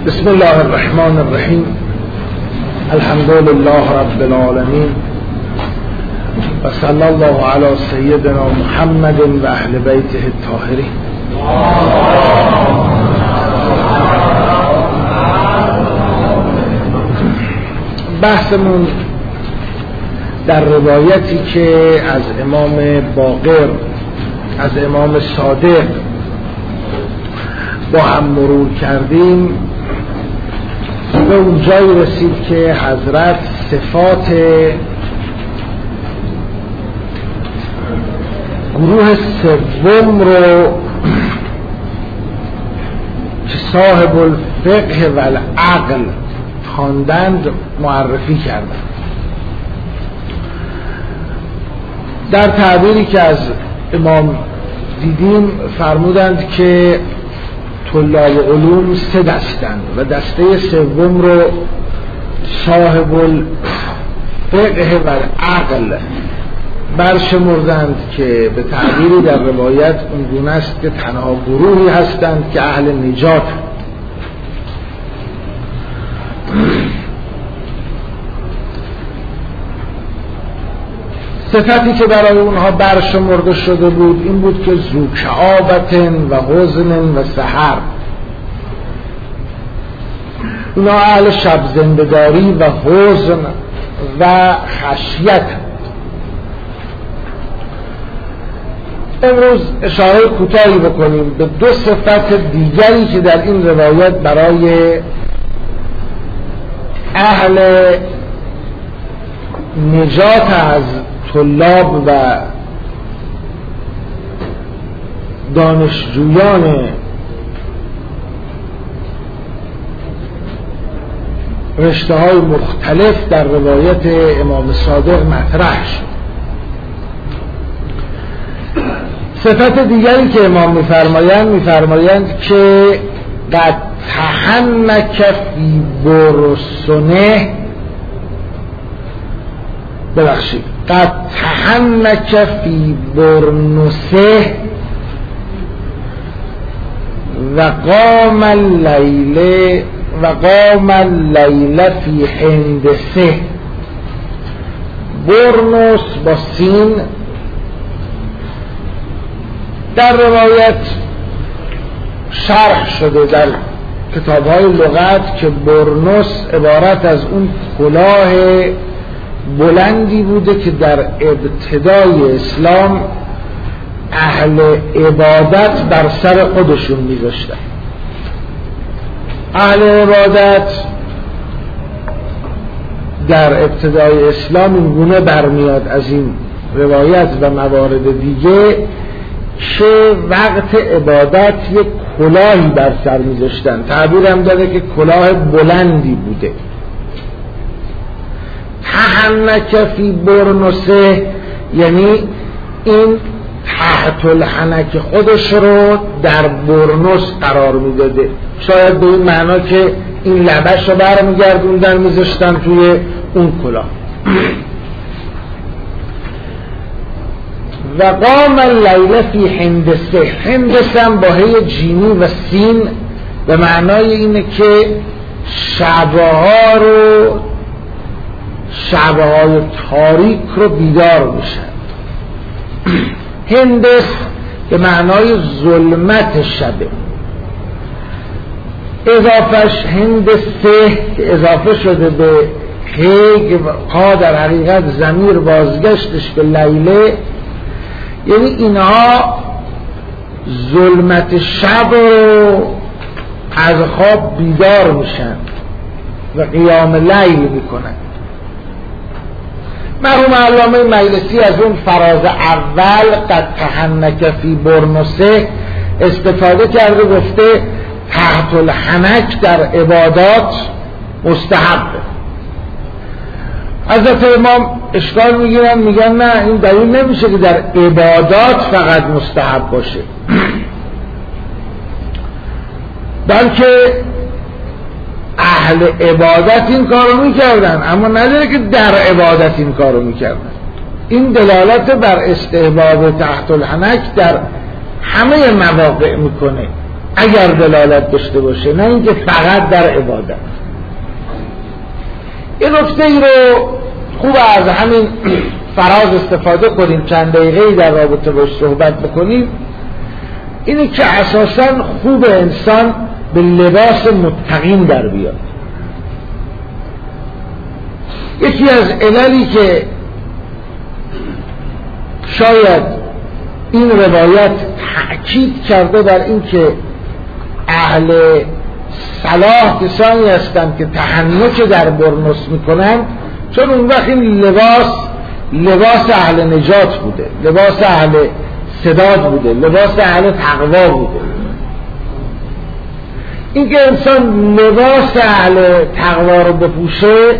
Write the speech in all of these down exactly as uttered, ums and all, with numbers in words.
بسم الله الرحمن الرحیم. الحمد لله رب العالمین و صلی الله علی سیدنا محمد و اهل بیته الطاهرین. بحثمون در روایتی که از امام باقر، از امام صادق با هم مرور کردیم به اون جایی رسید که حضرت صفات گروه سوم رو که صاحب الفقه و العقل خواندند معرفی کردند. در تعبیری که از امام دیدیم فرمودند که طلاب علوم سه دستند و دسته سوم رو صاحب الفقه و العقل برشمردند که به تعبیری در روایت اون گونه است که تنها گروهی هستند که اهل نجات. صفتی که برای اونها برشمرده شده بود این بود که ذو کآبة و حزن و سحر، اونا اهل شب زندگاری و حزن و خشیت. امروز اشاره کوتاهی بکنیم به دو صفت دیگری که در این روایت برای اهل نجات از طلاب و دانشجویان رشته‌های مختلف در روایت امام صادق مطرح شد. صفت دیگری که امام می‌فرمایند می‌فرمایند که قد تحنک فی برسنه ببخشید قد تحنک فی برنسه و قام اللیل و قام اللیل فی هندسه. برنس با سین در روایت شرح شده در کتاب‌های لغت که برنس عبارت از اون کلاه بلندی بوده که در ابتدای اسلام اهل عبادت بر سر خودشون میذاشتن. اهل عبادت در ابتدای اسلام این گونه برمیاد از این روایت و موارد دیگه که وقت عبادت یک کلاهی بر سر میذاشتن. تعبیر هم داده که کلاه بلندی بوده. تحنک فی برنسه یعنی این تحت الحنک خودش رو در برنس قرار میداده، شاید به این معنا که این لبش رو برمیگردوندن میذاشتن توی اون کلاه. و قام اللیل فی هندسه. هندسه هم با هی جیمی و سین به معنای اینه که شبها رو شبهای تاریک رو بیدار میشن. هندس به معنای ظلمت شبه، اضافش هندسه که اضافه شده به هی ها در حقیقت ضمیر بازگشتش به لیله، یعنی اینها ظلمت شب رو از خواب بیدار میشن و قیام لیل میکنن. مرحوم علامه مجلسی از اون فراز اول قد تحنک فی برنسه استفاده کرده، گفته تحت الحنک در عبادات مستحبه. حضرت امام اشکال میگیرن، میگن نه، این دلیل نمیشه که در عبادات فقط مستحب باشه، بلکه اهل عبادت این کارو میکردن، اما نداره که در عبادت این کارو میکردن. این دلالت بر استحباب تحت الحنک در همه مواقع میکنه. اگر دلالت داشته باشه، نه اینکه فقط در عبادت. این نکته ای رو خوب از همین فراز استفاده کنیم، چند دقیقه‌ای در رابطه باش صحبت بکنیم. اینه که اساساً خوب انسان به لباس متقین در بیاد. یکی از عللی که شاید این روایت تأکید کرده بر این که اهل صلاح کسانی هستند که تحنک در برنس میکنند، چون اون وقت این لباس لباس اهل نجات بوده، لباس اهل سداد بوده، لباس اهل تقوا بوده. این که انسان لباس اهل تقوا رو بپوشه،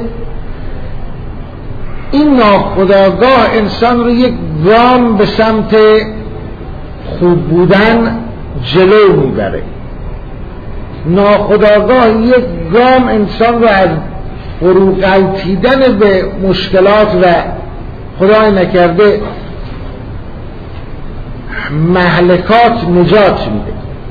این ناخودآگاه انسان رو یک گام به سمت خوب بودن جلو میبره. ناخودآگاه یک گام انسان رو از فرو غلطیدن به مشکلات و خدای نکرده مهلکات نجات میده.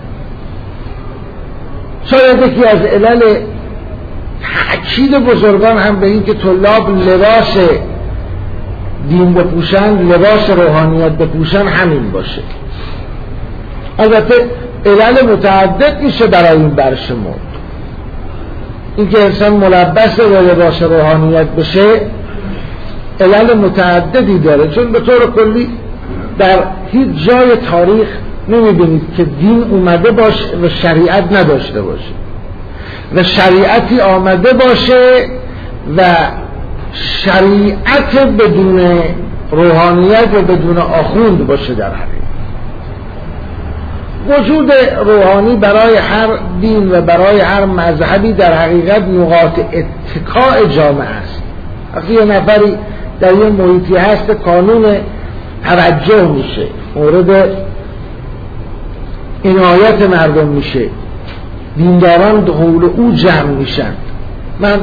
شاید یکی از علل تأکید بزرگان هم به این که طلاب لباس دین بپوشن، لباس روحانیت بپوشن همین باشه. البته علل متعدد میشه برای این برشمرد. این که انسان ملبس به لباس روحانیت بشه علل متعددی داره، چون به طور کلی در هیچ جای تاریخ نمیبینید که دین اومده باشه و شریعت نداشته باشه و شریعتی آمده باشه و شریعت بدون روحانیت و بدون آخوند باشه. در حقیقت وجود روحانی برای هر دین و برای هر مذهبی در حقیقت نقاط اتکاء جامعه است. وقتی یه نفری در یه محیطی هست کانون توجه میشه، مورد عنایت مردم میشه، دینداران حول او جمع میشن. من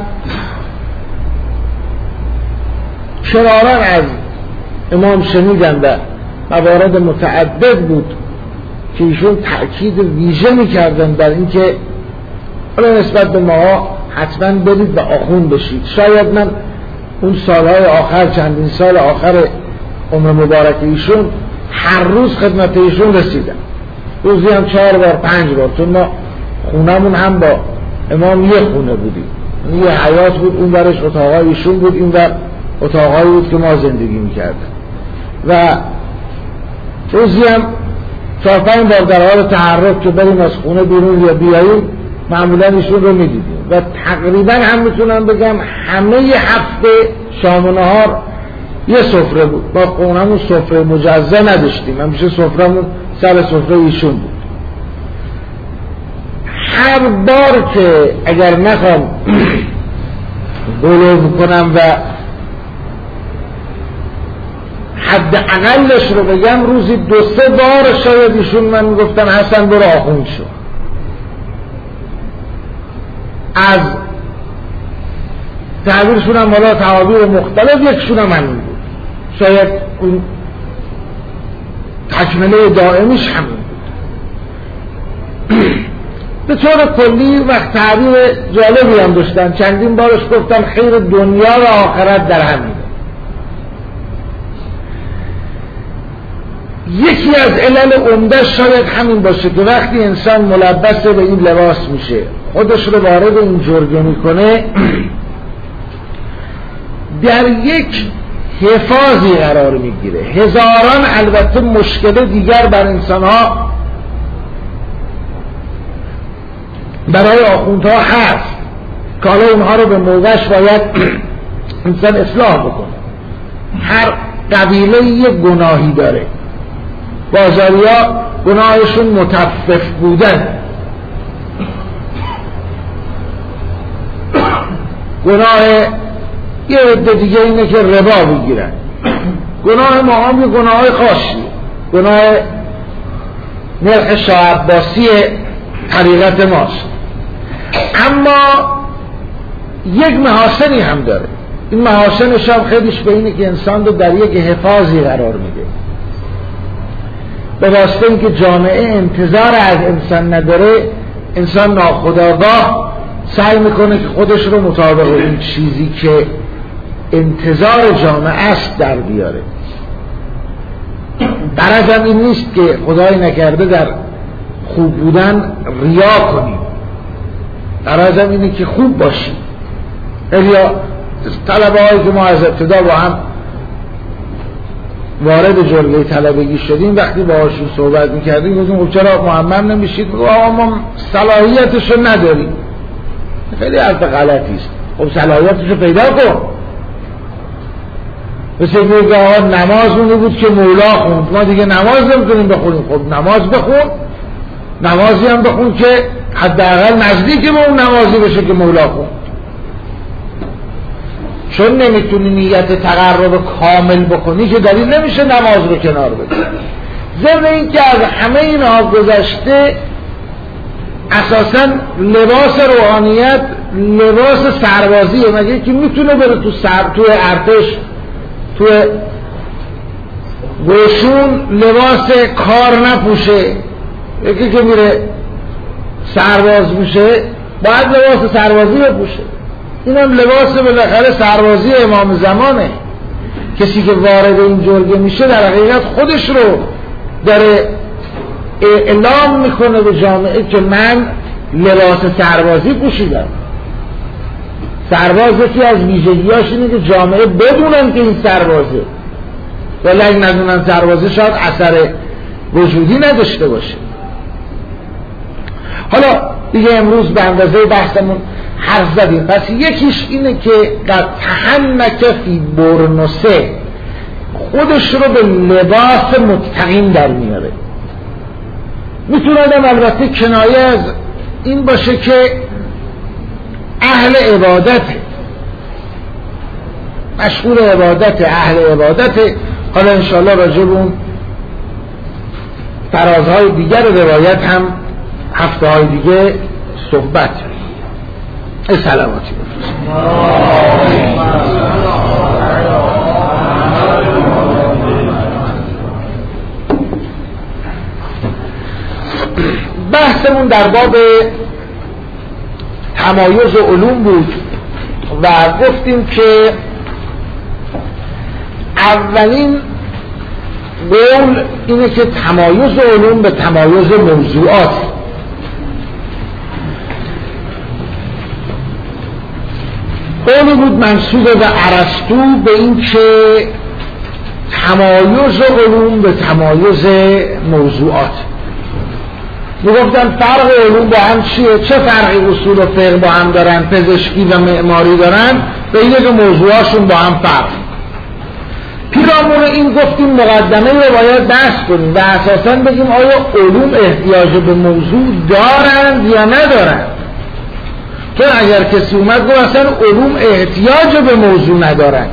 شرارا از امام شنیدم و موارد متعدد بود که ایشون تأکید ویژه میکردن بر این که حالا نسبت به ما حتما برید و آخوند بشید. شاید من اون سالهای آخر، چندین سال آخر عمر مبارک ایشون، هر روز خدمت ایشون رسیدم، روزی هم چهار بار پنج بار، چون ما خونمون هم با امام یه خونه بودیم، یه حیات بود، اون برش اتاقای ایشون بود، این بر اتاقایی بود که ما زندگی میکردیم و روزی هم چهار پنج بار در حال تحرک که بریم از خونه بیرون یا بیاییم معمولا ایشون رو میدیدیم و تقریبا هم میتونم بگم همه ی هفته شام و نهار یه سفره بود. با خونمون سفره مجزا نداشتیم، همیشه سفرمون سر سفره ایشون بود. هر بار که اگر نخوام غلو کنم و حد اقلش رو بگم، روزی دو سه بار شاید ایشون من میگفتن حسن برو آخوند شو. از تعبیرشون هم حالا تعابیر مختلف، یکشون هم همین بود، شاید اون تکمله دائمیش همین بود. به طور کلی وقت تعبیر جالبی هم داشتن، چندین بارش گفتم خیر دنیا و آخرت در همینه. یکی از علل عمده شاید همین باشه که وقتی انسان ملبس به این لباس میشه، خودش رو وارد این جرگه میکنه، در یک حفاظی قرار میگیره. هزاران البته مشکل دیگر بر انسانها برای آخوندها هست که حالا اونها رو به موقعش باید انسان اصلاح بکنه. هر قبیله یک گناهی داره. بازاریا گناهشون متفف بودن، گناه یه عده دیگه اینه که ربا بگیرن. گناه ما هم یه گناه های خاصی، گناه نرخ شاه عباسی طریقت ماست، اما یک محاسنی هم داره. این محاسنش هم خیلیش به اینه که انسان رو در یک حفاظی قرار میده. به واسطه اینکه جامعه انتظار از انسان نداره، انسان ناخودآگاه سعی میکنه که خودش رو مطابق این چیزی که انتظار جامعه است در بیاره. غرضم این نیست که خدای نکرده در خوب بودن ریا کنیم، غرضم اینه که خوب باشیم. یا طلبه هایی که ما از ابتدا با هم وارد جلوه طلبگی شدیم، وقتی با هاشون صحبت میکردیم گفتیم خب چرا معمم نمیشید؟ ما صلاحیتشو نداریم. خیلی حرف غلطی است. خب صلاحیتشو پیدا کن. مثل میگه آقا نماز اونی بود که مولا خوند، ما دیگه نماز نمیتونیم بخونیم. خب نماز بخون، نمازی هم بخون که حداقل نزدیک به اون نمازی بشه که مولا خوند. چون نمیتونی نیت تقرب کامل بکنی که دلیل نمیشه نماز رو کنار بدی. ضمن این که از همه اینها گذشته، اساساً لباس روحانیت لباس سربازیه. مگه که میتونه بره تو سر توی ارتش توی گوشون لباس کار نپوشه؟ یکی که میره سرباز میشه باید لباس سربازی بپوشه. این هم لباس بالاخره سربازی امام زمانه. کسی که وارد این جرگه میشه در حقیقت خودش رو داره اعلام میکنه به جامعه که من لباس سربازی پوشیدم. سرباز یکی از ویژگیاش اینه که جامعه بدونن که این سربازه، ولی اگه ندونن سربازه شاید اثر وجودی نداشته باشه. حالا دیگه امروز به اندازه بحثمون حرف زدیم. پس یکیش اینه که در تحنک فی برنسه خودش رو به لباس متقین در میاره. میتونه آدم البته کنایه از این باشه که اهل عبادته، مشغول عبادت، اهل عبادته. حالا انشاءالله راجع به اون فرازهای دیگر روایت هم هفته های دیگه صحبت سلاماتی بفرست. بحثمون در باب تمایز علوم بود و گفتیم که اولین قول اینه که تمایز علوم به تمایز موضوعات. قولی بود منسوب به ارسطو به این که تمایز علوم به تمایز موضوعات. میگفتن فرق علوم با هم چیه؟ چه فرقی اصول و فقه با هم دارن، پزشکی و معماری دارن؟ به اینه که موضوعاشون با هم فرق. پیرامون این گفتیم مقدمه رو باید بحث کنیم و اساساً بگیم آیا علوم احتیاج به موضوع دارند یا ندارند. چون اگر کسی اومد گفت اصلا علوم احتیاج به موضوع ندارند،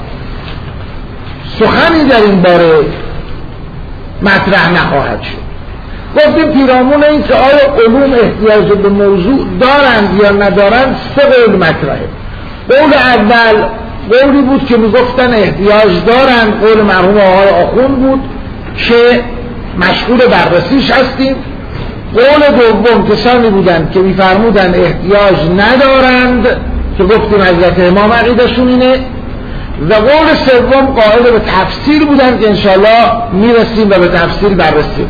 سخنی در این باره مطرح نخواهد شد. گفتیم پیرامون این که آیا علوم احتیاج به موضوع دارند یا ندارند سه قول مطرحه. قول اول قولی بود که میگفتن احتیاج دارند، قول مرحوم آقای آخوند بود که مشغول بررسیش هستیم. قول دوم کسانی بودند که میفرمودن احتیاج ندارند که گفتیم حضرت امام عقیدشون اینه. و قول سوم قائل به تفسیر بودند که انشاءالله میرسیم و به تفسیر بررسیم.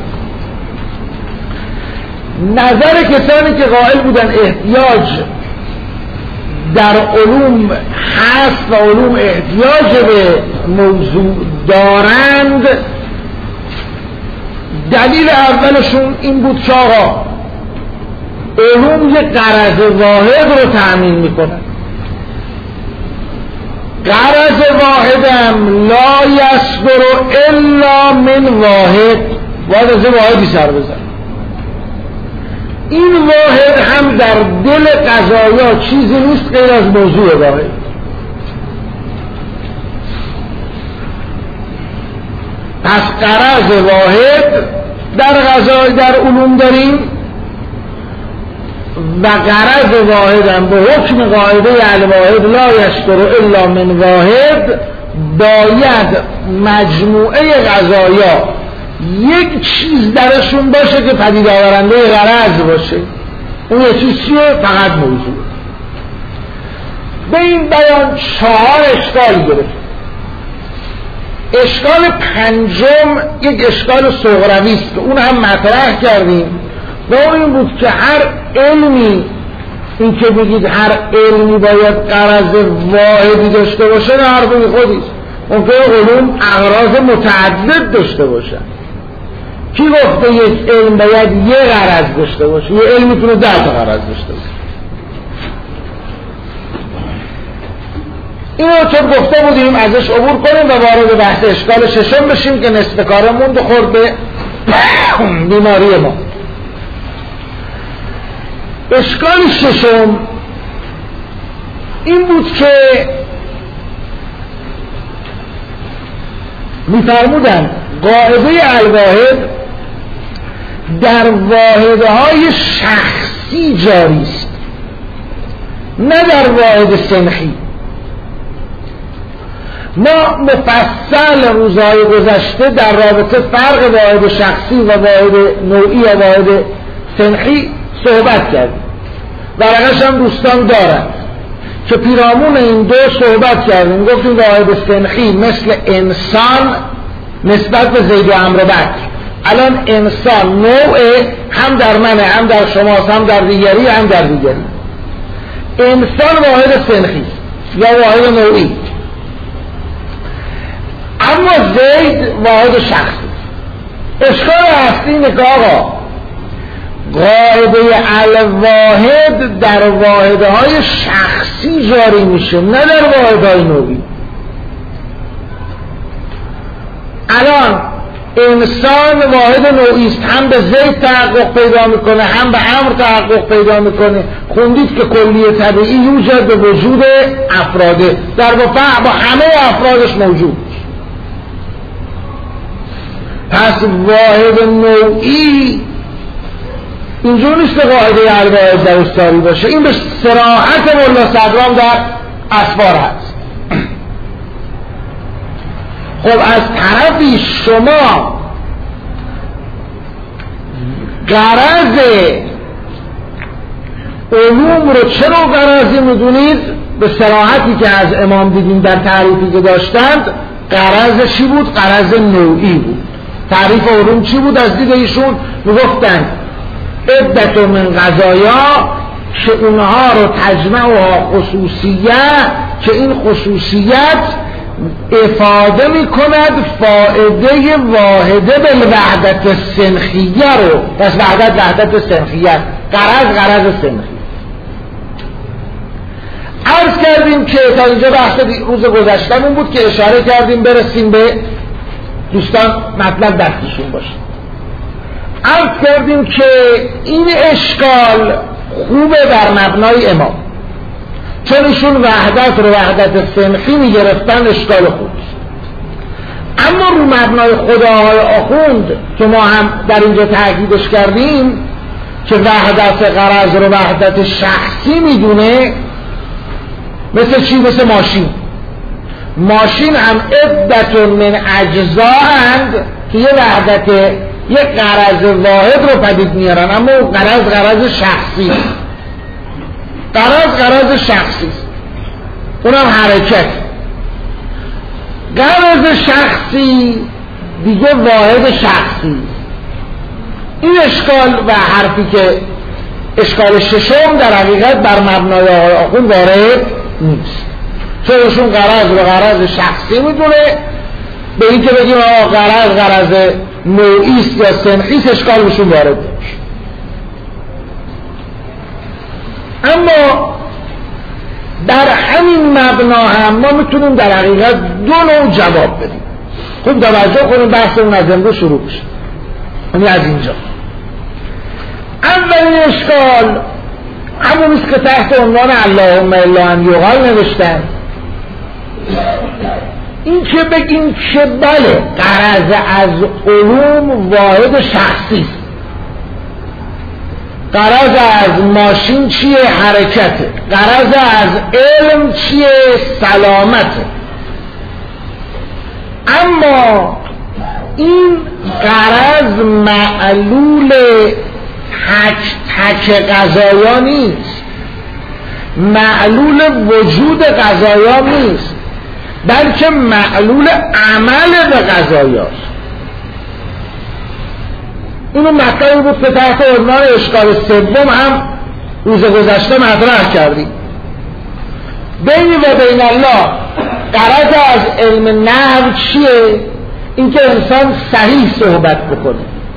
نظر کسانی که قائل بودن احتیاج در علوم هست و علوم احتیاج به موضوع دارند، دلیل اولشون این بود که آقا علوم یک غرض واحد رو تأمین میکنن. غرض واحدم لا یصدر الا من واحد، باید از واحدی سر بزن. این واحد هم در دل قضایا چیزی نیست غیر از موضوع واحد. پس غرض واحد در قضای در علوم داریم و غرض واحد هم به حکم قاعده الواحد لا یصدر الا من واحد باید مجموعه قضایا یک چیز درشون باشه که پدید آورنده غرض باشه. اون یه چیز چیه؟ فقط موضوع. به این بیان چهار اشکال گرفت. اشکال پنجم یک اشکال صغروی است که اون هم مطرح کردیم و اون این بود که هر علمی، این که بگید هر علمی باید غرض واحدی داشته باشه نه حرف خودیست. ممکنه علوم اغراض متعدد داشته باشن. کی گفته یک علم باید یه غرض داشته باشه؟ یه علم میتونه ده تا غرض داشته باشه. اینو چون گفته بودیم ازش عبور کنیم و وارد بحث اشکال ششم بشیم که نصف کارمون خورد به بیماری ما. اشکال ششم این بود که می‌فرمودند قاعده الواحد در واحدهای شخصی جاری است، نه در واحد صنفی. ما مفصل روزهای گذشته در رابطه فرق واحد شخصی و واحد نوعی و واحد صنفی صحبت کردیم و رقش هم دوستان دارند که پیرامون این دو صحبت کردیم. گفتیم واحد صنفی مثل انسان نسبت به زید و عمرو و بکر. الان انسان نوع هم در منه، هم در شماست، هم در دیگری، هم در دیگری. انسان واحد صنفی یا واحد نوعی، اما زید واحد شخصی. اشکال اصلی اینه که آقا قاعده الواحد در واحدهای شخصی جاری میشه، نه در واحدهای نوعی. الان انسان واحد نوعی است، هم به زید تحقق پیدا میکنه، هم به عمرو تحقق پیدا میکنه. خوندید که کلیه طبیعی یوجد به وجود افراده، در با همه افرادش موجود. پس واحد نوعی اینجور نیست که قاعده الواحد در استاری باشه. این به صراحت مولا صدرام در اسفار هست. خب از طرفی شما غرض علوم رو چرا غرضی میدونید؟ به صراحتی که از امام دیدیم در تعریفی که داشتند، غرض چی بود؟ غرض نوعی بود. تعریف علوم چی بود از دید ایشون؟ میگفتند عدت من قضایا که اونها رو تجمعها خصوصیت، که این خصوصیت افاده می کند فائده واحده بالوحدت صنفیه رو. پس وحدت وحدت صنفیه، غرض غرض صنفی. عرض کردیم که تا اینجا بحث روز گذشتمون بود که اشاره کردیم برسیم به دوستان مطلب دستشون باشه. عرض کردیم که این اشکال خوبه بر مبنای امام، چون ایشون وحدت رو وحدت صنفی میگرفتن، اشکال خوب. اما رو مبنای خداهای آخوند که ما هم در اینجا تاکیدش کردیم که وحدت غرض رو وحدت شخصی میدونه، مثل چی؟ مثل ماشین. ماشین هم عدت من اجزاءند که یه وحدت، یه غرض واحد رو پدید میارن، اما غرض غرض شخصی، غرض غرض شخصی، اونم حرکت. غرض شخصی دیگه واحد شخصی. این اشکال و حرفی که اشکال ششم در حقیقت بر مبنای آقای آخوند وارد نیست، چون ایشون غرض رو غرض شخصی میدونه. به این که بگیم آقا غرض غرض نوعیست یا صنفیست، اشکال بهشون وارد نمیشه. اما در همین مبنا هم ما میتونیم در حقیقت دو نوع جواب بدیم. خوب توجه کنیم، بحثمون از امروز شروع بشه. یعنی از اینجا اولین اشکال همونیست که تحت عنوان اللهم الا ان یقال نوشتن. این که بگیم که بله غرض از علوم واحد شخصی، غرض از ماشین چیه؟ حرکته. غرض از علم چیه؟ سلامته. اما این غرض معلول تک تک قضایا نیست، معلول وجود قضایا نیست، بلکه معلول عمل به قضایاست. اینو مطلبی بود که تحت عنوان اشکال سوم هم روز گذشته مطرح کردیم. بینی و بین الله غرض از علم نحو چیه؟ اینکه انسان صحیح صحبت بکنه،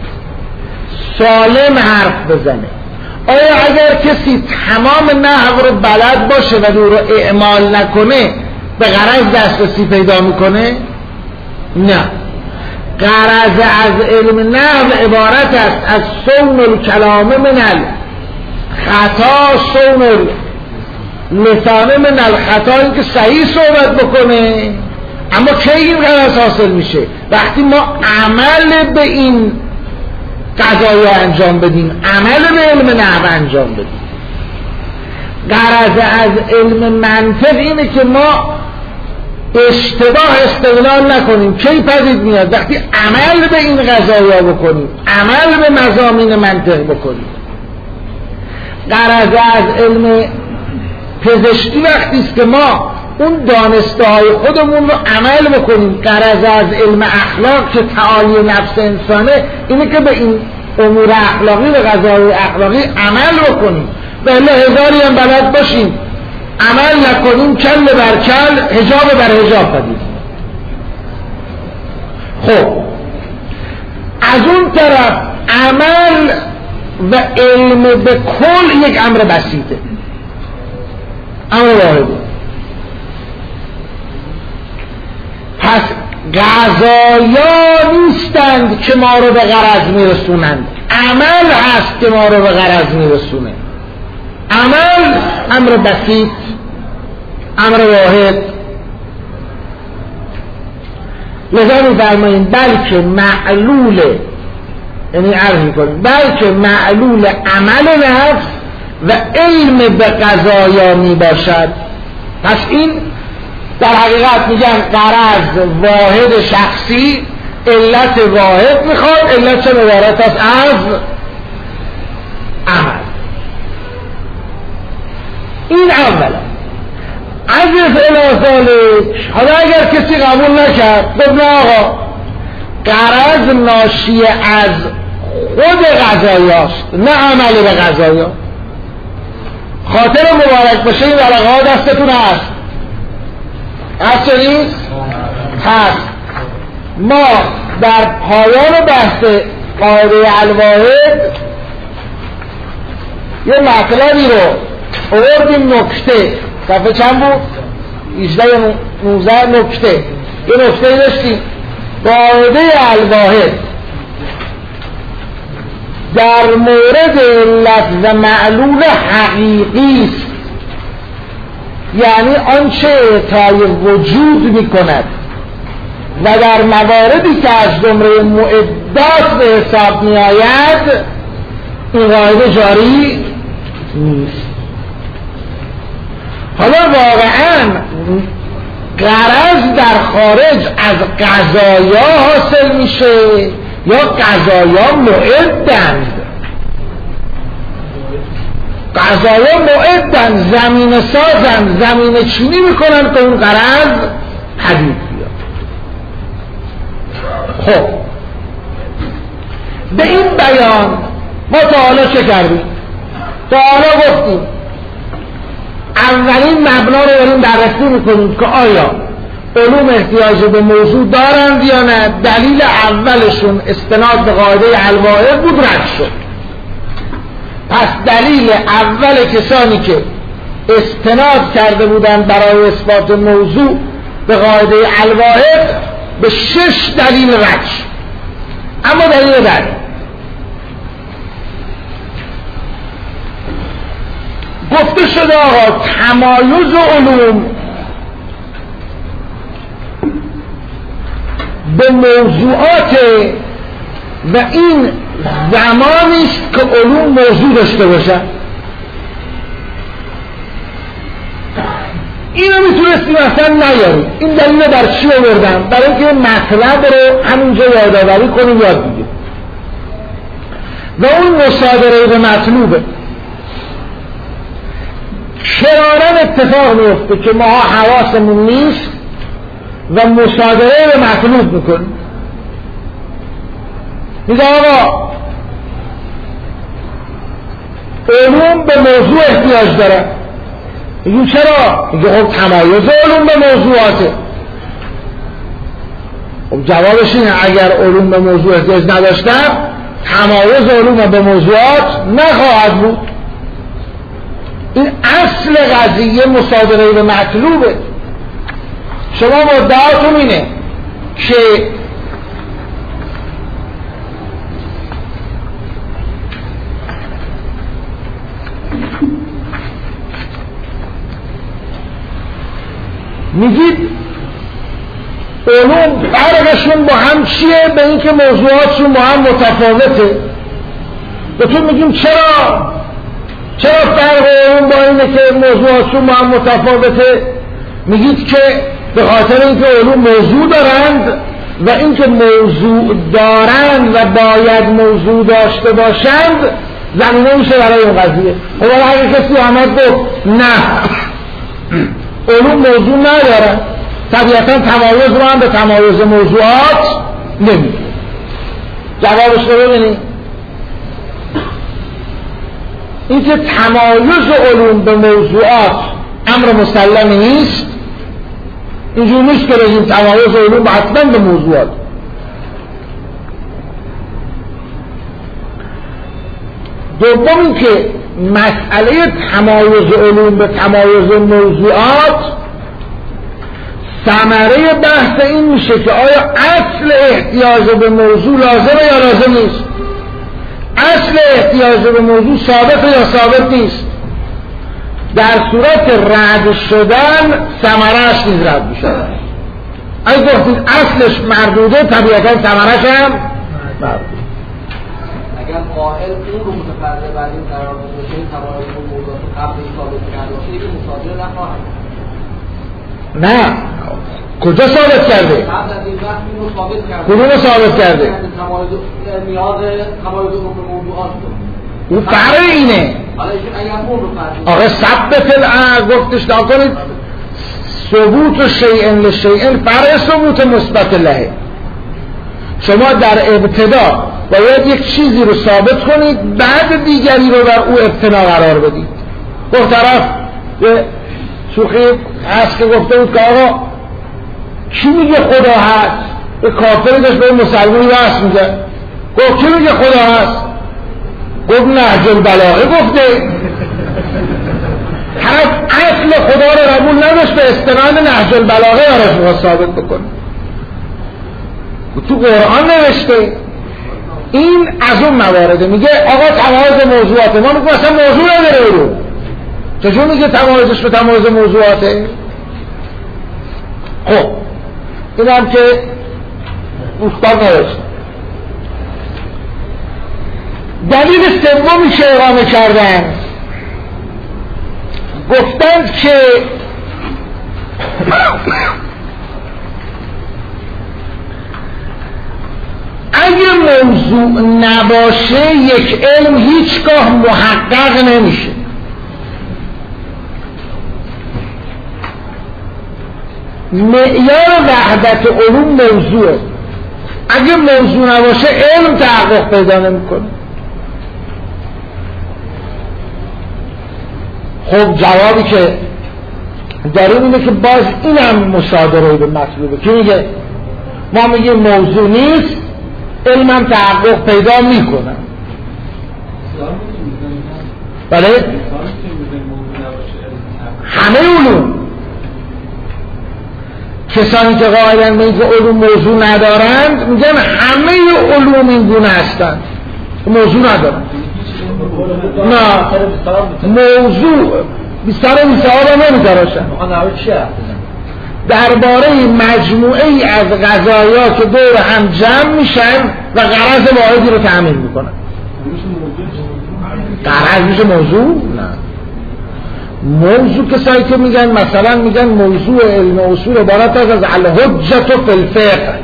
سالم حرف بزنه. آیا اگر کسی تمام نحو رو بلد باشه و او رو اعمال نکنه به غرض دسترسی پیدا میکنه؟ نه. غرض از علم نحو عبارت است از صون الکلام من الخطا، صون اللسان من الخطا، این که صحیح صحبت بکنه. اما کی این غرض حاصل میشه؟ وقتی ما عمل به این قضایا انجام بدیم، عمل به علم نحو انجام بدیم. غرض از علم منطق اینه که ما اشتباه استدلال نکنیم. کی پدید میاد؟ وقتی عمل به این قضایا بکنیم، عمل به مضامین منطق بکنیم. غرض از علم پزشکی وقتی است که ما اون دانسته های خودمون رو عمل بکنیم. غرض از علم اخلاق که تعالی نفس انسانه اینه که به این امور اخلاقی و قضایا اخلاقی عمل بکنیم. بله هزاری هم بلد باشیم، عمل نکنیم کل بر کل، حجاب بر حجاب پدید. خب از اون طرف عمل و علم به کل یک امر بسیطه، امر واحده. پس قضایا نیستند که ما رو به غرض میرسونند، عمل هست که ما رو به غرض میرسونه. عمل امر بسیط، امر واحد. لذا می‌فرماییم بلکه معلول، یعنی عرض می‌کنیم بلکه معلول عمل نفس و علم به قضایا میباشد. پس این در حقیقت میگن غرض واحد شخصی، علت واحد میخواد، علت چه عبارت است از عمل. این اولا. عجز الازالک، حالا اگر کسی قبول نکرد گفت نه آقا غرض ناشی از خود قضایاست نه عمل به قضایا. خاطر مبارک باشه این ورقه ها دستتون هست؟ هست چه نیست؟ هست. ما در پایان بحث قاعده الواحد یه مطلبی رو آوردیم، نکته صفحه چند بود؟ هجده یا نوزده نکته. یه نکته داشتیم قاعده الواحد در مورد لفظ معلول حقیقی است، یعنی آنچه اعطای وجود می کند و در مواردی که از جمله معدات به حساب می آید این قاعده جاری نیست. حالا واقعا غرض در خارج از قضایا حاصل میشه یا قضایا معدند؟ قضایا معدند، زمین سازند، زمین چینی میکنن که اون غرض پدید بیاد. خب به این بیان ما تا حالا چه کردیم؟ تا حالا گفتیم اولین مبنا رو داریم بررسی میکنیم که آیا علوم احتیاج به موضوع دارند یا نه. دلیل اولشون استناد به قاعده الواحد بود، رد شد. پس دلیل اول کسانی که استناد کرده بودند برای اثبات موضوع به قاعده الواحد به شش دلیل رد شد. اما دلیل بعدی گفته شده آقا تمایز علوم به موضوعات و این زمانی است که علوم موضوع داشته باشن. اینو میتونه میتونستیم اصلا نیاریم. این دلیل در چی آوردم؟ برای اینکه مطلب رو همینجا یادآوری کنیم، یاد بگیریم. و اون مصادره به مطلوبه. کرارن اتفاق میفته که ما حواسمون نیست و مصادره به مطلوب میکنیم. میگه آقا علوم به موضوع احتیاج داره. میگیم چرا؟ میگه خب تمایز علوم به موضوعاته. خب جوابش اینه اگر علوم به موضوع احتیاج نداشتن تمایز علوم به موضوعات نخواهد بود. این اصل قضیه مصادره به مطلوبه. شما مدعاتون اینه که میگید علوم فرقشون با هم چیه؟ به اینکه موضوعاتشون با هم متفاوته. بهتون میگیم چرا؟ چرا فرق علوم با اینه که موضوعاتشون با هم متفاوته؟ میگید که به خاطر اینکه علوم موضوع دارند و اینکه موضوع دارند و باید موضوع داشته باشند زمینه میشه برای این قضیه. خب اگه کسی آمد گفت نه علوم موضوع ندارن، طبیعتا تمایز رو هم به تمایز موضوعات نمیده. جوابش رو ببینید. این که تمایز علوم به موضوعات امر مسلمی نیست. اینجور نیست که بگیم تمایز علوم حتما به موضوعات. دوم این که مسئله تمایز علوم به تمایز موضوعات ثمره بحث این میشه که آیا اصل احتیاج به موضوع لازمه یا لازم نیست. اصل احتیاج به موضوع ثابت یا ثابت نیست. در صورت رد شدن ثمره‌اش نیز رد میشه. اگه گفتید اصلش مردوده طبیعتا ثمره‌اش هم مردوده. اگر قائل اون رو متفرع بر این قرار باشه تمایز موضوعات قبل ثابت کرده باشه دیگه مصادره نخواهد. نه کجا ثابت کرده؟ قبل از این وقت اینو ثابت کرده. کدوم رو ثابت کرده؟ تمایز نیاز تمایز به موضوعات اون فرق اینه. حالا ایشون اگر اون رو فرض آقا ثبت الان گفتش نکنید ثبوت شیء لشیء فرع ثبوت مثبت له. شما در ابتدا باید یک چیزی رو ثابت کنید بعد دیگری رو بر او ابتنا قرار بدید. گفت طرف به شوخی هست که گفته بود که آقا کی میگه خدا هست؟ به کافری داشت به مسلمانی بحث میگه. گفت کی میگه خدا هست؟ گفت نهج البلاغه گفته. طرف اصل خدا رو قبول نداشت به استناد نهج البلاغه براش ثابت بکنه. تو قرآن نوشته. این از اون موارده. میگه آقا تمایز موضوعاته. ما میگه اصلا موضوع نداره رو. چجور میگه تمایزش به تمایز موضوعاته؟ خب این هم که استاد نوشته. دلیل سومی که اقامه کردن گفتند که اگه موضوع نباشه یک علم هیچگاه محقق نمیشه. معیار وحدت علوم موضوعه. اگه موضوع نباشه علم تحقق پیدا نمیکنه. خب جوابی که داریم اینه که باز این هم مصادره به مطلوبه که میگه ما میگیم موضوع نیست علم هم تحقق پیدا میکنه. بله همه علوم کسانی که قائلن به اینکه علوم موضوع ندارند میگن همه علوم این گونه هستند موضوع ندارند. نه موضوع بیستار مثال هم نمیدارشن. درباره مجموعه ای از قضایا که دور هم جمع میشن و غرض واحدی رو تأمین میکنن. غرض میشه موضوع؟ نه موضوع کسایی که میگن مثلا میگن موضوع علم اصول عبارت است از الحجة فی الفقه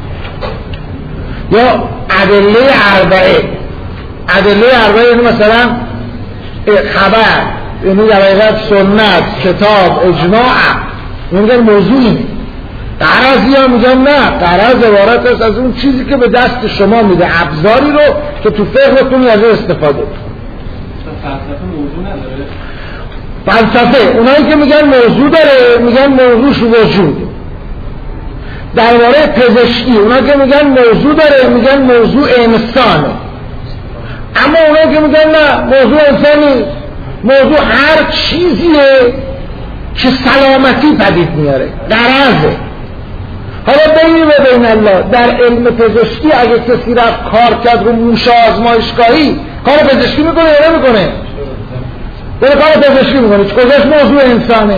یا ادله اربعه. ادله اربعه یعنی مثلا خبر، یعنی در حقیقت سنت، کتاب، اجماع، میگن موضوع اینه. غرضی ها میگن نه، غرض عبارت است از اون چیزی که به دست شما میده، ابزاری رو که تو فقه کنی از استفاده کنی. فلسفه موضوع نداره؟ فلسفه اونایی که میگن موضوع داره میگن موضوعش وجود. درباره پزشکی اونایی که میگن موضوع داره میگن موضوع انسانه. اما اونایی که میگن نه موضوع انسانی، موضوع هر چیزیه که سلامتی پدید میاره، غرضه. حالا بینی و بین الله در علم پزشکی اگه کسی رفت کار کرد رو موش آزمایشگاهی کار پزشکی میکنه یا نمیکنه؟ داره کار پزشکی میکنه، کجاش موضوع انسانه؟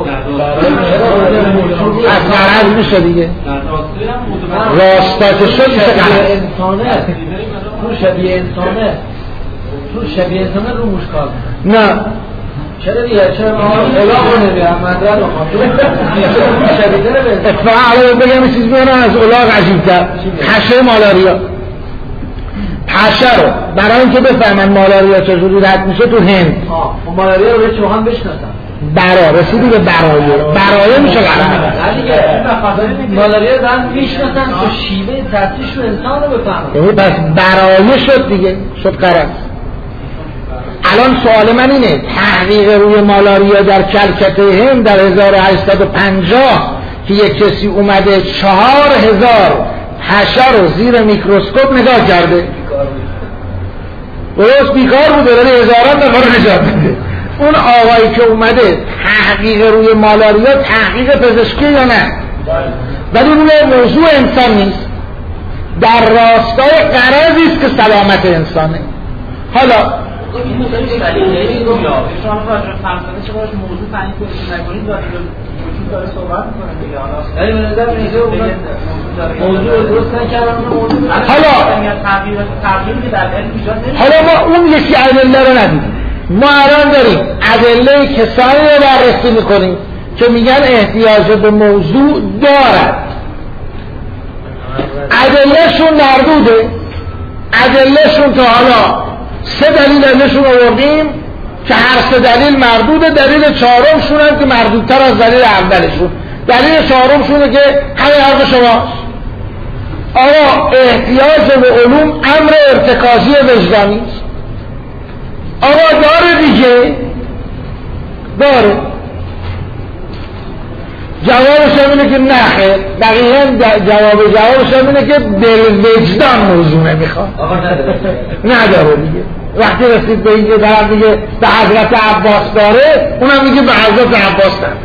از غرض میشه دیگه. راستا که شد میشه غرض. تو شبیه انسانه تو شبیه انسانه رو موش کار نه چرا دیگه؟ چرا الاغ رو نبیم مدرد رو خواهد شبیه داره به اتفاقا علاوه بگم چیز میانه از الاغ عجیبتر، پشه مالاریا. پشه رو برای اینکه بفهمن مالاریا چجوری رد میشه تو هند آه مالاریا رو به چوهان بشناسن برا رسیدی به برایه برایه میشه غلط دیگه مالاریا رو هم میشناسن تو شیوه تفتیش رو انسان رو بفهمن یعنی پس برایه شد دیگه، شد غرض. الان سوال من اینه تحقیق روی مالاریا در کلکته هند در هزار و هشتصد و پنجاه که یک کسی اومده چهار هزار پشه رو زیر میکروسکوپ نگاه کرده، درست بیکار بوده داره هزاران نفر رو نجات میده. اون آقایی که اومده تحقیق روی مالاریا تحقیق پزشکی یا نه؟ ولی اون موضوع انسان نیست، در راستای غرضی است که سلامت انسانه. حالا این موضوع دلیلی رو یا شما راجع به فلسفه چه باش موضوع تعیین کنید نکنید داره وجود داره صحبت می‌کنه دیگه. حالا ولی به نظر میاد موضوع درست نکردن موضوع حالا تغییر تغییری که در علم ایجاد نمیشه. حالا ما اون یکی ادله رو ندیدیم. ما الان داریم ادله کسانی رو بررسی می‌کنیم که میگن احتیاج به موضوع دارد. ادلهشون مردوده. ادلهشون تا حالا سه دلیل ازشون آوردیم که هر سه دلیل مردوده. دلیل چهارمشون هم که مردودتر از دلیل اولشون. دلیل چهارمشونه که همین حرف شماست. آقا احتیاج به علوم امر ارتکازی وجدانی است. آقا داره دیگه، داره. جوابش هم اینه که نخیر. دقیقا جواب جوابش هم اینه که دل وجدان موضوع نمیخواد. آقا نداره نداره دیگه. وقتی رسید به این که طرف دیگه به حضرت عباس داره، اونم میگه به حضرت عباس نداره.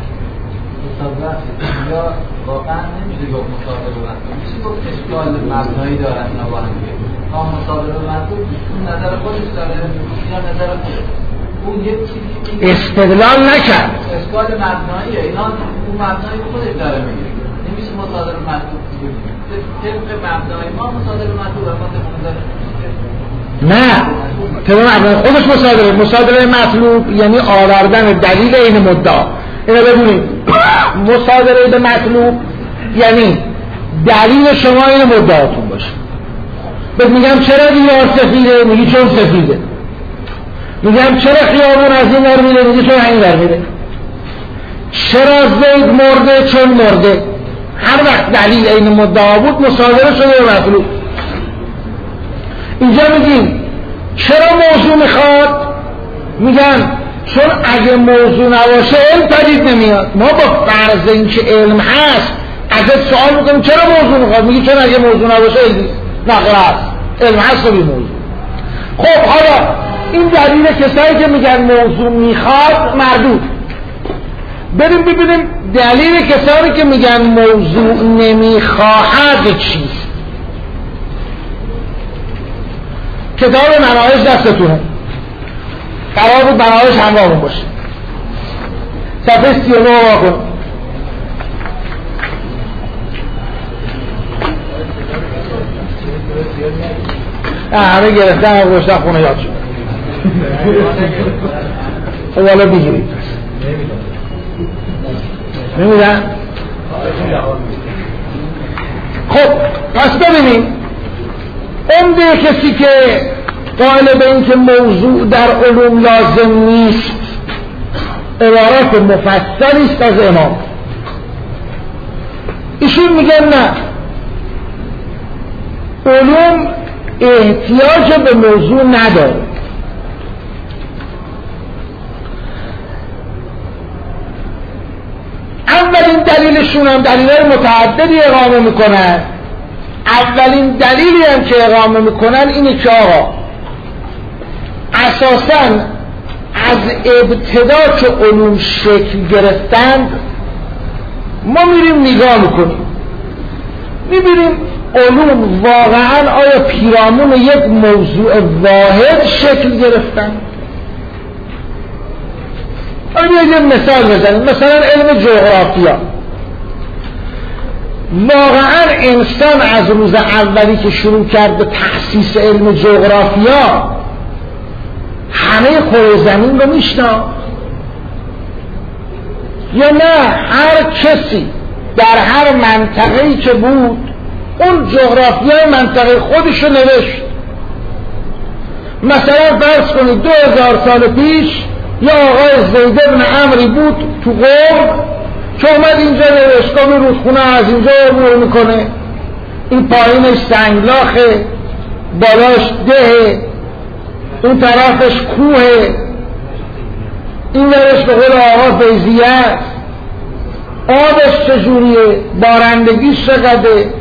یا واقعا نمیشه گفت مصادره و مطلوب، میشه گفت اشکال مبنایی دارن اینا با هم دیگه. ها مصادره و مطلوب اون نظر خودش داره یا نظر خودش. اون یک چیزی استدلال نکرد. اشکال مبناییه، اینا اون مبنایی خودش داره میگه. نمیشه مصادره و مطلوب بگیم. طبق مبنای ما مصادره و مطلوب اما طبق نظر نه طبق مبنای خودش مصادره. مصادره مطلوب یعنی آوردن دلیل این مدعا. اینو بدونید مصادره به مطلوب یعنی دلیل شما این مدعاتون باشه. بس میگم چرا دیوار سفیده؟ میگی چون سفیده. میگم چرا خیابون از این ور میره؟ میگی چون این ور میره. چرا زید مرده؟ چون مرده. هر وقت دلیل این مدعا بود مصادره شده به مطلوب. اینجا میگیم چرا موضوع میخواد؟ میگم چون اگه موضوع نباشه علم پدید نمیاد. ما با فرض اینکه علم هست ازت سوال میکنیم چرا موضوع میخواد؟ میگی چون اگه موضوع نباشه علم نیست. نقل هست، علم هست و بی موضوع. خب حالا این دلیل کسایی که میگن موضوع میخواد مردود. بریم ببینیم دلیل کسانی که میگن موضوع نمیخواهد چیست. کتاب مناهج دستتونه، قرار بود مناهج همراهمون باشه. صفحه سی و نه واکن. همه گرفتن و گوشتن خونه یاد شد. حالا بگیرید. نمیدن؟ خب پس ببینیم عمده کسی که قائل به این که موضوع در علوم لازم نیست عبارات مفصلی است از امام. ایشون میگن نه، علوم احتیاج به موضوع نداره. اولین دلیلشون هم دلیل‌های متعددی اقامه میکنن. اولین دلیلی هم که اقامه میکنن اینه که آقا اساساً از ابتدا که علوم شکل گرفتند ما میریم نگاه میکنیم میبینیم علوم واقعاً آیا پیرامون یک موضوع واحد شکل گرفتن؟ آیا یه مثال بزنیم، مثلا علم جغرافیا. واقعاً انسان از روز اولی که شروع کرد به تأسیس علم جغرافیا همه کره زمین رو میشناخت یا نه هر کسی در هر منطقه‌ای که بود اون جغرافیای منطقه خودش رو نوشت؟ مثلا فرض کنید دو هزار سال پیش یا آقای زید بن عمری بود تو قم که اومد اینجا نوشت که رودخونه از اینجا عبور میکنه، این پایینش سنگلاخه، بالاش ده، اون طرفش کوه، این ورش به قول آقا فیضیه است، آبش چجوریه، بارندگیش چقدره.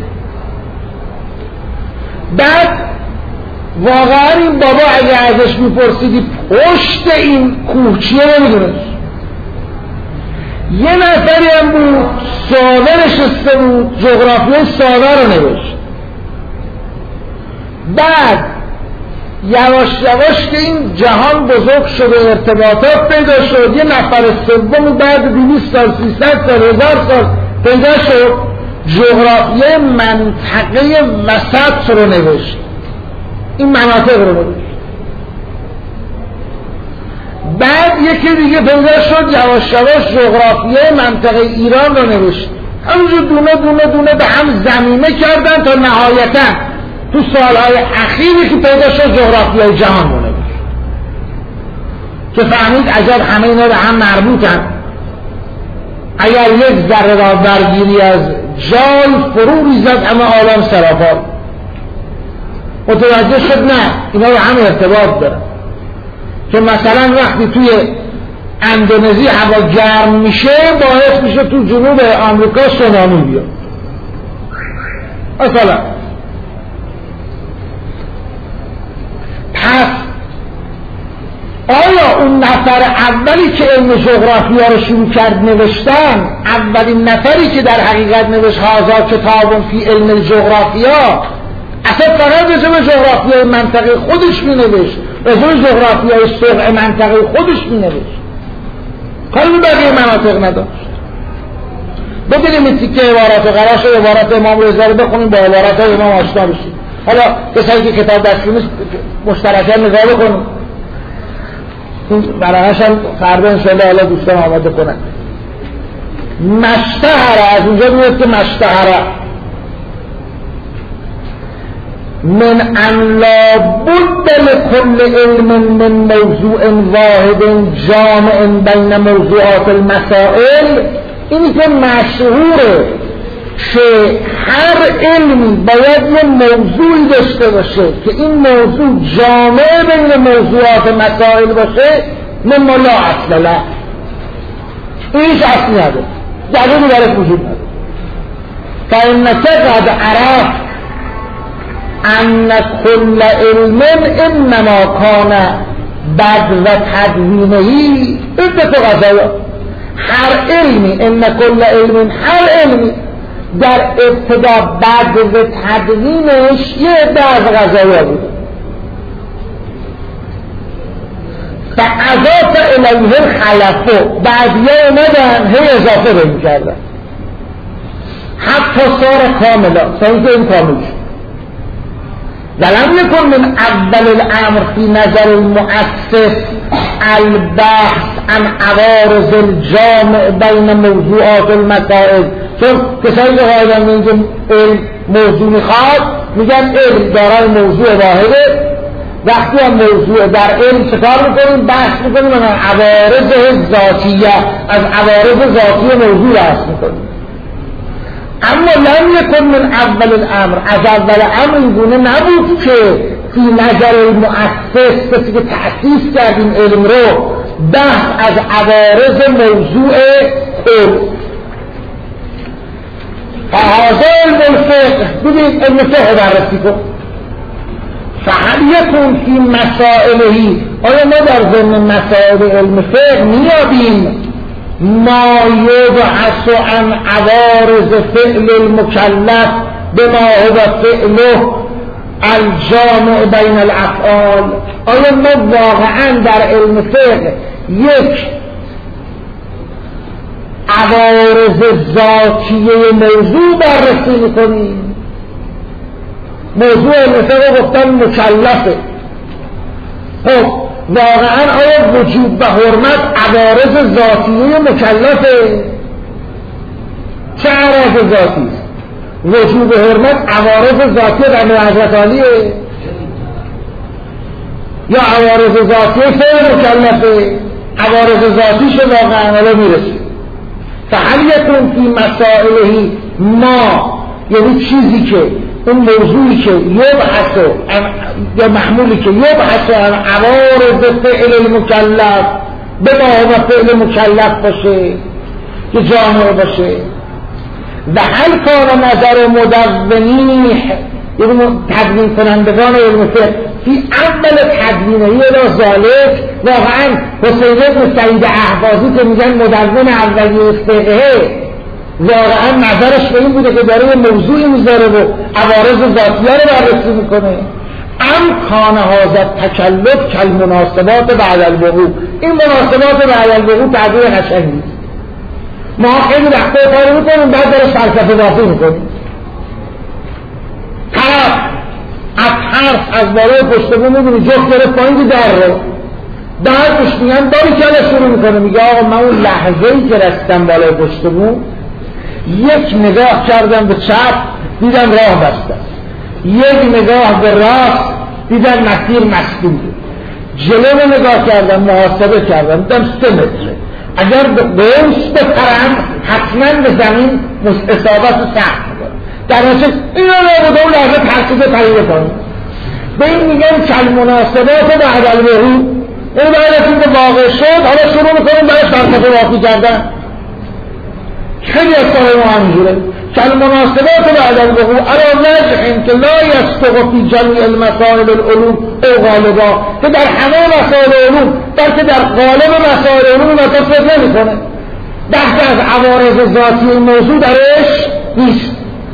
بعد واقعا این بابا اگه ازش میپرسیدی پشت این کوه چیه نمیدونست. یه نفری هم بود ساده نشسته بود جغرافیای ساده رو نوشت. بعد یواش یواش که این جهان بزرگ شد و ارتباطات پیدا شد یه نفر سوم بعد دویست سال سیصد سال هزار سال پیدا شد جغرافیای منطقه وسط رو نوشت، این مناطق رو نوشت. بعد یکی دیگه پیدا شد یواش یواش جغرافیای منطقه ایران رو نوشت. همونجور دونه دونه دونه به هم زمینه کردن تا نهایتا تو سالهای اخیری که پیدا شد جغرافیای جهان رو نوشت که فهمید عجب همه اینا به هم مربوطن. اگر یک ذره را برگیری از جای فرو ریزد همه عالم سراپا. متوجه شد نه اینا به هم ارتباط دارن که مثلا وقتی توی اندونزی هوا گرم میشه باعث میشه تو جنوب آمریکا سونامی بیاد مثلا. پس آیا اون نفر اولی که علم جغرافیا رو شروع کرد نوشتن، اولین نفری که در حقیقت نوشت هذا کتاب فی علم جغرافیا، اصلا فقط راجع به جغرافیای منطقه خودش می نوشت، راجع به جغرافیای سوق منطقه خودش می نوشت، کاری به بقیه مناطق نداشت. ببینیم این تیکه عبارات و قراش و عبارات امام رضا رو بخونیم با عبارات های امام آشنا بشیم. حالا کسایی که کتاب دستی نیست مشترکاً نگاه بکنیم، این برنامه‌اش هم فردا انشاءالله حالا دوستان آماده کنن. مشتهره از اونجا میاد که مشتهره من ان لا بد لكل علم من موضوع واحد جامع بین موضوعات المسائل. اینی که مشهوره که هر علمی باید یه موضوعی داشته باشه که این موضوع جامع بین موضوعات مسائل باشه، مما لا اصل له، هیچ اصلی نداره، دلیلی برای وجود نداره. فإنک قد عرفت ان كل علم انما كان بعد و تدوینهی عدت غذایا. هر علمی ان كل علم، هر علمی در ابتدا بعد و تدوینش یه عده از غذایا بود. فاضاف الیه الخلف، بعضیا اومدن هی اضافه رو میکردن حتی صار کاملا، تا اینکه این کامل شد. ولم يكن من اول الامر في نظر المؤسس البحث عن عوارض الجامع بین موضوعات المسائل. چون کسایی که قاعدن میگن علم موضوع میخواد میگن علم دارای موضوع واحده، وقتی هم موضوع در علم چکار میکنیم؟ بحث میکنیم از عوارض ذاتیه، از عوارض ذاتی موضوع بحث میکنیم. اما لم یکن من اول الامر، از اول امر این گونه نبود که فی نظر المؤسس، کسی که تأسیس کرد این علم رو، بحث از عوارض موضوع علم. فهذا علم الفقه، ببین علم فقه بررسی کن. فهل یکن فی مسائلهی، آیا ما در ضمن مسائل علم فقه میابیم ما یبحث عن عوارض فعل المکلف بما هو فعله الجامع بین الافعال؟ آیا ما واقعا در علم فقه یک عوارض ذاتیه موضوع بررسی میکنیم؟ موضوع علم فقه گفتن مکلفه. خب واقعا آیا وجوب و حرمت عوارض ذاتیه مکلفه؟ چه عوارض ذاتی است؟ وجوب و حرمت عوارض ذاتی در حضرت علیه یا عوارض ذاتی فعل مکلفه؟ عوارض ذاتیش واقعا الان میرسه. فهل یکن فی مسائلهی ما، یعنی چیزی که اون موضوعی که یبحث یا محمولی که یبحث عن عوارض فعل المکلف به ما هو فعل مکلف باشه که جامع باشه. و هل کان نظر مدونین، یعنی تدوین کنندگان علم فقه، فی اول تدوینهی الی ذالک، واقعا حسین بن سعید اهوازی که میگن مدون اولیه فقهه، واقعا نظرش به این بوده که داره یه موضوعی میذاره و عوارض ذاتیه رو بررسی میکنه؟ ام کان هذا تکلف کالمناسبات بعد الوقوع، این مناسبات بعد الوقوع تعبیر قشنگی است. ما خیلی وقتا کار میکنیم بعد داره فلسفه بازی میکنیم. طرف از حرف از بالای پشتبون میبینی جفت گرفت پایین در رو، بعدش میگن داری که شروع میکنه، میگه آقا من اون لحظه‌ای که رستم بالای پشتبون یک نگاه کردم به چپ دیدم راه بسته، یک نگاه به راست دیدم مسیر مسدود، جلو نگاه کردم محاسبه کردم دیدم سه متره، اگر به قوس بپرم حتما به زمین اصابت سخت میکنم. در نتیجه این رو به اون لحظه ترسیده پریده کنیم. به این میگن کالمناسبات بعد الوقوع، این بعد از این که واقع شد حالا شروع میکنیم برای فلسفه واقعی کردن. خیلی از کار ما همینجوره. کالمناسبات بعد الوقوع علی وجه که لا یصدق فی جمیع المسائل العلوم او غالبا، که در همه مسائل علوم بلکه در غالب مسائل علوم متصف نمیکنه. بحث از عوارض ذاتی موضوع درش نیست.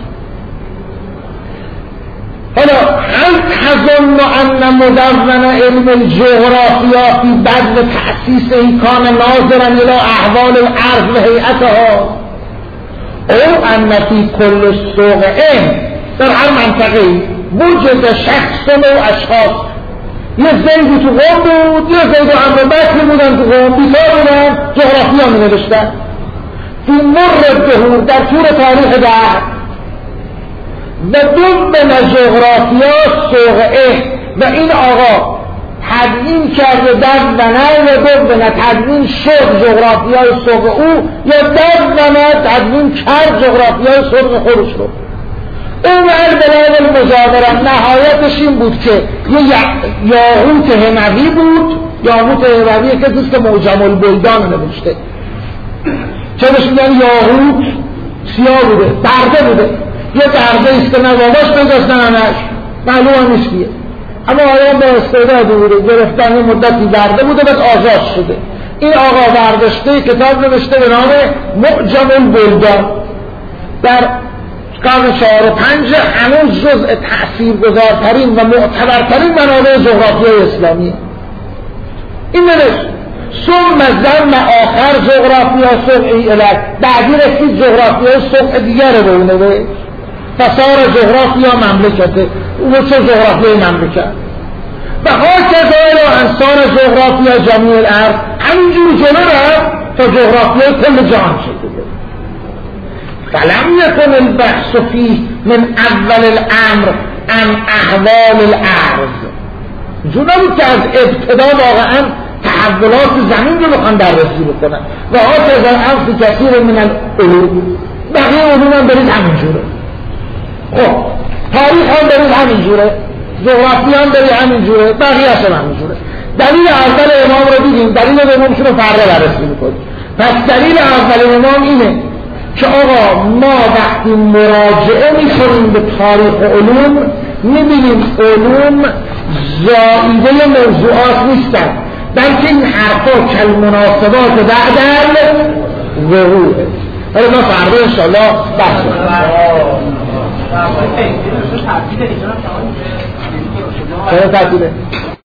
حالا هل تظن ان مدون علم الجغرافیا فی بدو تأسیسه کان ناظرا الی احوال الارض و هیئتها، او ان فی کل سوقعه، در هر منطقه وجود شخص و اشخاص، یه زیدی تو قوم بود، یه زید و عمرو بکر بودن تو قوم، بیکار بودن، جغرافیا می نوشتن فی مر الدهور، در طول تاریخ دهر، و دون جغرافیا سوقعه، و این آقا تدوین کرده در و نه، و دون تدوین شد جغرافیای سوق او، یا در و نه تدوین کرد جغرافیای سوق خودش رو. اون البلاد المجاوره نهایتش این بود که یه یاقوت هموی بود، یاقوت هموی که دوست معجم البلدان نوشته، چرش میگن یاقوت سیاه بوده، برده بوده، یه برده است که نواباش بگذاشتن همش معلوم نیست کیه، اما آیا به استعداد بوده، گرفتن یه مدتی برده بوده بعد آزاد شده. این آقا برداشته کتاب نوشته به نام معجم البلدان، در قرن چهار و پنج هنوز جزء تأثیرگذارترین و معتبرترین منابع جغرافیای اسلامی. این نوشت ثم ضم آخر جغرافیا سوقی الک، بعدی رسید جغرافیای سوق دیگر رو نوشت. فصار جغرافیا مملکته. او چه جغرافیای مملکت و هاکذا انسان جغرافیا جمیع الارض همینجور جلو رفت تا جغرافیای کل جهان شده. فلم یکن البحث فیه من اول الامر عن احوال الارض. اینجور نبود که از ابتدا واقعا تحولات زمین رو بخوان بررسی بکنن و هاکذا الامر فی کثیر من العلوم. بقیه علوم هم برید همینجوره. خب تاریخ هم برید همینجوره، جغرافی هم برید همینجوره، بقیه هم همینجوره. دلیل اول امام رو دیدیم، دلیل امامشون رو فردا بررسی میکنیم. پس دلیل اول امام اینه که آقا ما وقتی مراجعه میکنیم به تاریخ علوم میبینیم علوم زائیده موضوعات نیستن، بلکه این حرفا کالمناسبات بعد الوقوع. حالا ما فردا انشاءالله بحث کنیم. چرا تعطیله؟